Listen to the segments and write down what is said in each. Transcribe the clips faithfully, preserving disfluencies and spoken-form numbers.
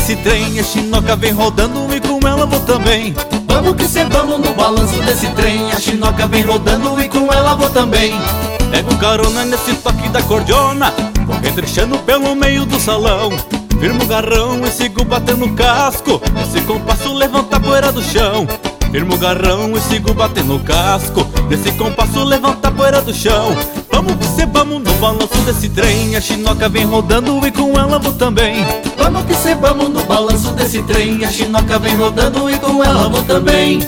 desse trem, a chinoca vem rodando e com ela vou também. Vamos que cê vamos no balanço desse trem, a chinoca vem rodando e com ela vou também. Pego carona nesse toque da cordiona, vou retrechando pelo meio do salão. Firmo o garrão e sigo batendo o casco, nesse compasso levanta a poeira do chão. Firmo o garrão e sigo batendo o casco, nesse compasso levanta a poeira do chão. Vamos que cê vamos no balanço desse trem, a chinoca vem rodando e com ela vou também. Vamos que cê vamos no balanço desse trem, a chinoca vem rodando e com ela vou também.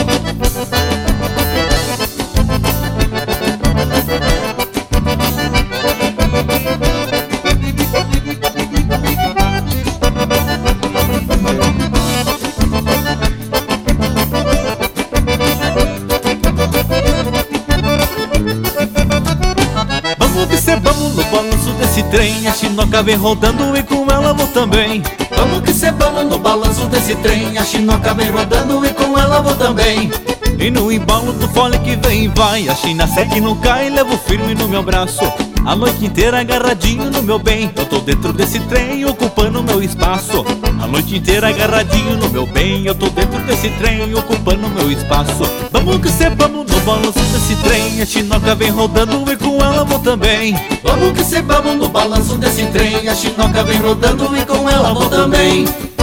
Vamos no balanço desse trem, a chinoca vem rodando e com ela vou também. Vamos que cê vamos no balanço desse trem, a chinoca vem rodando e com ela vou também. E no embalo do fole que vem e vai, a china segue não cai, levo firme no meu braço. A noite inteira agarradinho no meu bem, eu tô dentro desse trem ocupando meu espaço. A noite inteira agarradinho no meu bem, eu tô dentro desse trem ocupando meu espaço. Vamos que cê vamos no balanço desse trem, a chinoca vem rodando e com ela vou também. Vamos que cê vamos no balanço desse trem, a chinoca vem rodando e com ela vou também.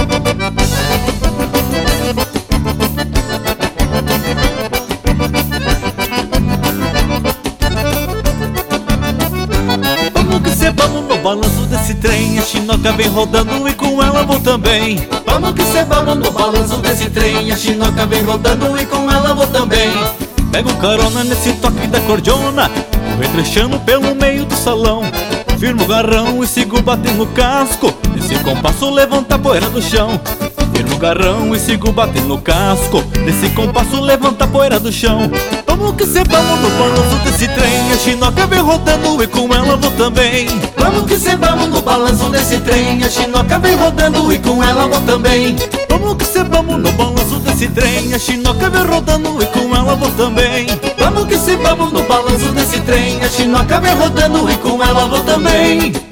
Vamos no balanço desse trem, a chinoca vem rodando e com ela vou também. Vamos que cê vamos no balanço desse trem, a chinoca vem rodando e com ela vou também. Pego carona nesse toque da cordiona, vou retrechando pelo meio do salão. Firmo o garrão e sigo batendo o casco, nesse compasso levanta a poeira do chão. Firmo o garrão e sigo batendo o casco, nesse compasso levanta a poeira do chão. Vamos que cê vamos no balanço desse trem, a chinoca vem rodando e com ela vou também. Vamos que cê vamos no balanço desse trem, a chinoca vem rodando e com ela vou também. Vamos que cê vamos no balanço desse trem, a chinoca vem rodando e com ela vou também. Vamos que cê vamos no balanço desse trem, a chinoca vem rodando e com ela vou também.